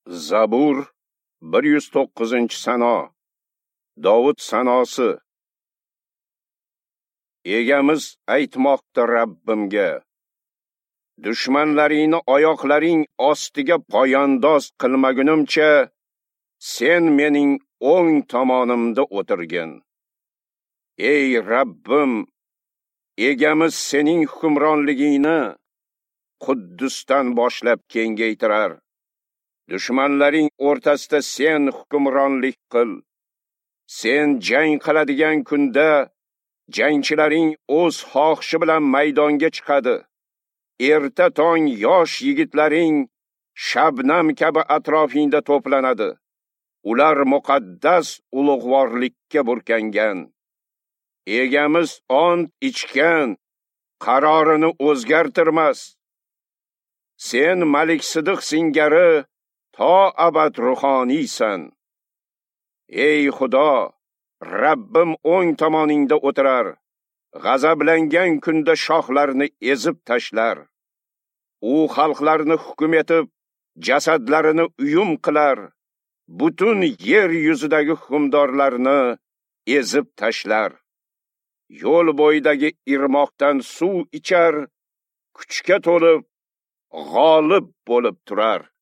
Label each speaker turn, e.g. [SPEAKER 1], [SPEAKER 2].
[SPEAKER 1] Zabur 109-sano. Davud sanosi. Egamiz aytmoqda Rabbimga: Dushmanlaringni oyoqlaring ostiga poyandoz qilmagunimcha, sen mening o'ng tomonimda o'tirgin. Ey Rabbim, egamiz sening hukmronligingni Quddusdan boshlab kengaytirar. Dushmanlaring o'rtasida sen hukmronlik qil. Sen jang qiladigan kunda jangchilaring o'z xohishi bilan maydonga chiqadi. Erta tong yosh yigitlaring shabnam kabi atrofingda to'planadi. Ular muqaddas ulug'vorlikka burkangan. Egamiz ont ichgan, qarorini o'zgartirmas. Sen Malik Sidiq singari to abad ruhoniysan. Ey Xudo, Rabbim o'ng tomoningda o'tirar. G'azablangan kunda shohlarni ezib tashlar. U xalqlarni hukm etib, jasadlarini uyum qilar. Butun yer yuzidagi hukmdorlarni ezib tashlar. Yo'l bo'yidagi irmoqdan suv ichar, kuchga to'lib, g'olib bo'lib turar.